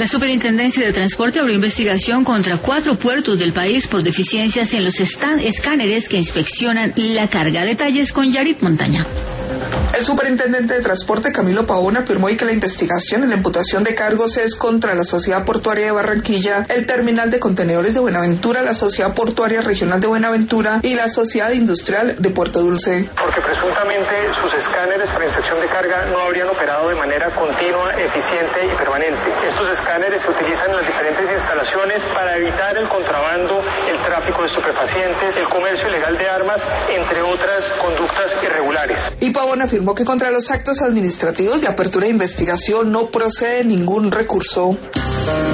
La Superintendencia de Transporte abrió investigación contra 4 puertos del país por deficiencias en los escáneres que inspeccionan la carga. Detalles con Yarit Montaña. El superintendente de Transporte, Camilo Pavón, afirmó hoy que la investigación en la imputación de cargos es contra la Sociedad Portuaria de Barranquilla, el Terminal de Contenedores de Buenaventura, la Sociedad Portuaria Regional de Buenaventura y la Sociedad Industrial de Puerto Dulce. Porque presuntamente sus escáneres para inspección de carga no habrían operado de manera continua, eficiente y permanente. Estos escáneres se utilizan en las diferentes instalaciones para evitar el contrabando, el tráfico de estupefacientes, el comercio ilegal de armas, entre otras conductas irregulares. Y Pavón afirmó que contra los actos administrativos de apertura de investigación no procede ningún recurso.